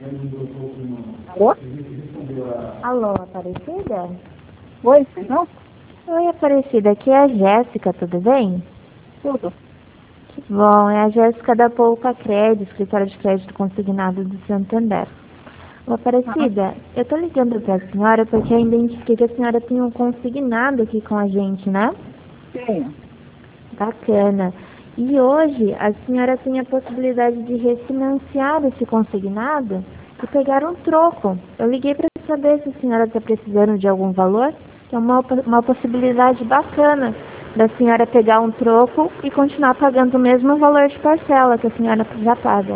Alô? Alô, Aparecida? Oi, não? Oi, Aparecida, aqui é a Jéssica, tudo bem? Tudo. Que bom, é a Jéssica da Poupa Crédito, escritório de crédito consignado do Santander. Ô, Aparecida, eu tô ligando pra senhora porque eu identifiquei que a senhora tem um consignado aqui com a gente, né? Sim. Bacana. E hoje a senhora tem a possibilidade de refinanciar esse consignado e pegar um troco. Eu liguei para saber se a senhora está precisando de algum valor. É uma possibilidade bacana da senhora pegar um troco e continuar pagando o mesmo valor de parcela que a senhora já paga.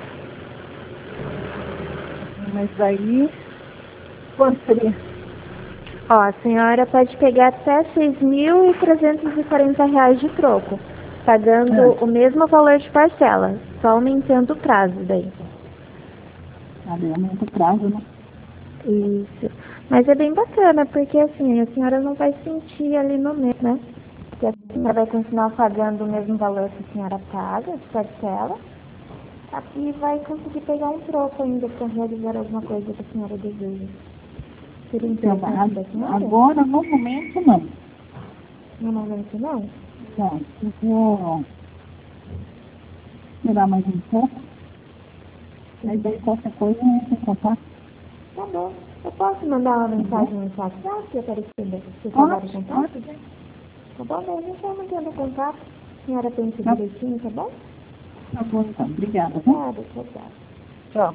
Mas daí, quanto seria? Ó, a senhora pode pegar até R$ 6.340 de troco, pagando o mesmo valor de parcela, só aumentando o prazo daí. Aumenta o prazo, né? Isso. Mas é bem bacana, porque assim, a senhora não vai sentir ali no mês, né? Porque a senhora vai continuar pagando o mesmo valor que a senhora paga, de parcela, e vai conseguir pegar um troco ainda para realizar alguma coisa que a senhora deseja. Seria interessante da senhora? Agora, no momento, não. No momento não? Não, eu vou esperar mais um pouco. Aí daí qualquer coisa eu entro em contato. Tá bom. Eu posso mandar uma mensagem no WhatsApp, Aparecida? Se você dar o contato? Tá bom, daí a gente vai mantendo o contato. A senhora pensa direitinho, tá bom? Tá bom, então. Obrigada, viu? Nada, tchau, tchau.